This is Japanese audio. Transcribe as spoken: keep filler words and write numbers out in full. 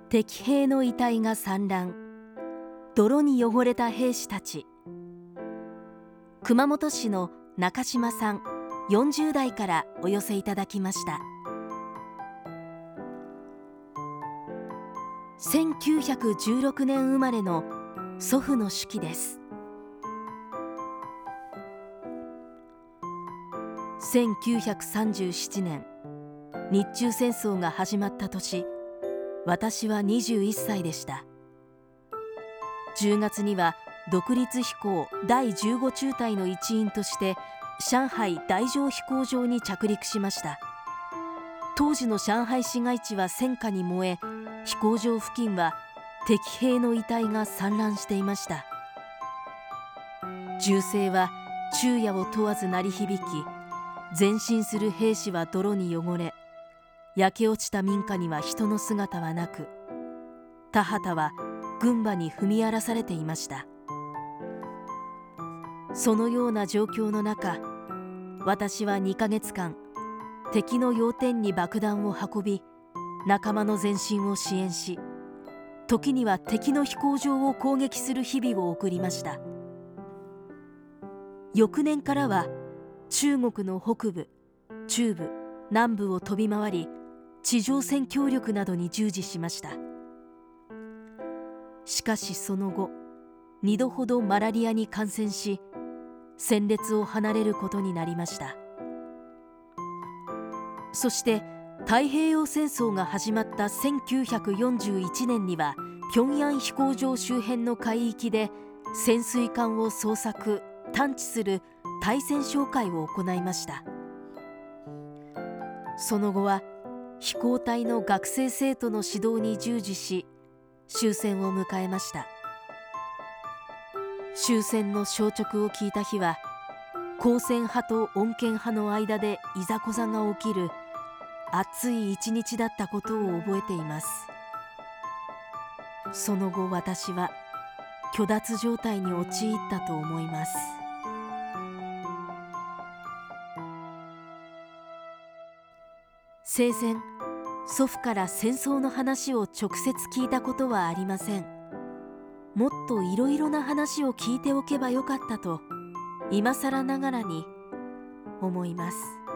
敵兵の遺体が散乱、泥に汚れた兵士たち。熊本市の中島さん、よんじゅう代からお寄せいただきました。せんきゅうひゃくじゅうろくねん生まれの祖父の手記です。せんきゅうひゃくさんじゅうななねん、日中戦争が始まった年、私はにじゅういっさいでした。じゅうがつには独立飛行だいじゅうご中隊の一員として上海大乗飛行場に着陸しました。当時の上海市街地は戦火に燃え、飛行場付近は敵兵の遺体が散乱していました。銃声は昼夜を問わず鳴り響き、前進する兵士は泥に汚れ、焼け落ちた民家には人の姿はなく、田畑は軍馬に踏み荒らされていました。そのような状況の中、私はにかげつかん敵の要点に爆弾を運び、仲間の前進を支援し、時には敵の飛行場を攻撃する日々を送りました。翌年からは中国の北部、中部、南部を飛び回り、地上戦協力などに従事しました。しかしその後、にどほどマラリアに感染し、戦列を離れることになりました。そして太平洋戦争が始まったせんきゅうひゃくよんじゅういちねんには、平壌飛行場周辺の海域で潜水艦を捜索・探知する対潜哨戒を行いました。その後は飛行隊の学生生徒の指導に従事し、終戦を迎えました。終戦の消息を聞いた日は、公戦派と穏健派の間でいざこざが起きる暑い一日だったことを覚えています。その後、私は虚脱状態に陥ったと思います。生前、祖父から戦争の話を直接聞いたことはありません。もっといろいろな話を聞いておけばよかったと、今更ながらに思います。